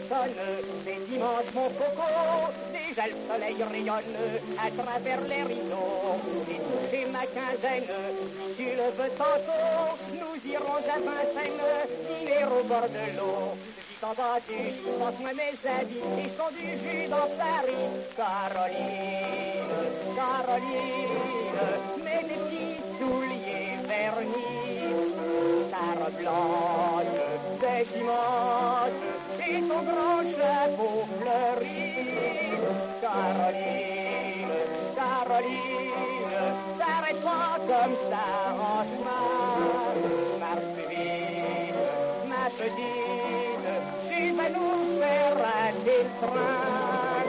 sonne. C'est dimanche mon coco, déjà le soleil rayonne à travers les rideaux. J'ai touché ma quinzaine, si tu le veux tantôt, nous irons à Vincennes, dîner au bord de l'eau. T'en vas-tu, pense-moi mes amis, ils sont du jus dans Paris. Caroline, Caroline, mets des petits souliers vernis, ta robe blanche, c'est dimanche, et ton grand chapeau fleuri. Caroline, Caroline, t'arrête pas comme ça, franchement, marche vite, ma petite, tu vas nous faire rater le train.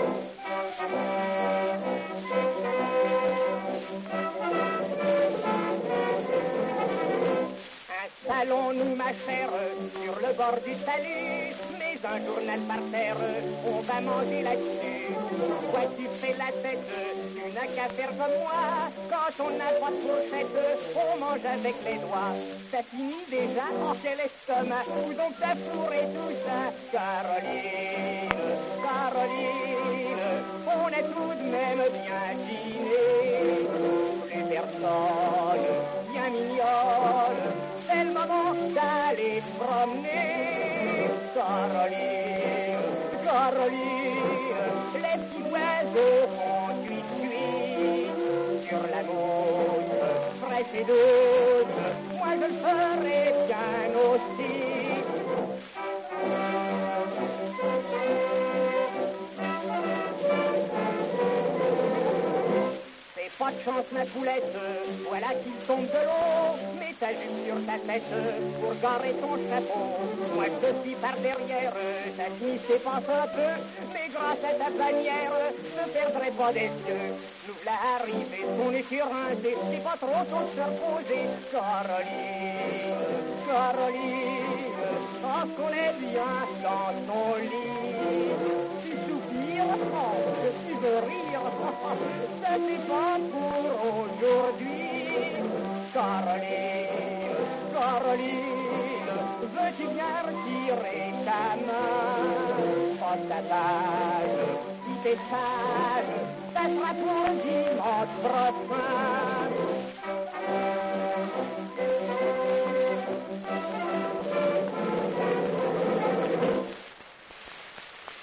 Installons-nous, ma chère, sur le bord du talus, mais un journal par terre, on va manger là-dessus. Pourquoi tu fais la tête? Tu n'as qu'à faire comme moi. Quand on n'a pas de fourchette, on mange avec les doigts. Ça finit déjà en quel estomac? Où donc t'as fourré tout ça? Caroline, Caroline, on a tout de même bien dîné. Plus personne, bien mignonne, c'est le moment d'aller se promener. Caroline, Caroline, les petits oiseaux font cuit-cuit sur la mousse fraîche et douce. Moi je le ferai bien aussi. Pas de chance ma poulette, voilà qu'il tombe de l'eau. Mets ta jupe sur ta tête pour garer ton chapeau. Moi je te suis par derrière, ta chemise s'efface un peu, mais grâce à ta bannière, je ne perdrai pas des yeux. Nous voilà arrivés, on est sur un dé, c'est pas trop tôt de se reposer. Caroline, Caroline, oh qu'on est bien dans ton lit. Tu soupires, oh, tu veux rire, ça c'est pas pour aujourd'hui. Caroline, Caroline, veux-tu bien retirer ta main? Oh ta page, si t'es sage, ça sera pour dimanche prochain.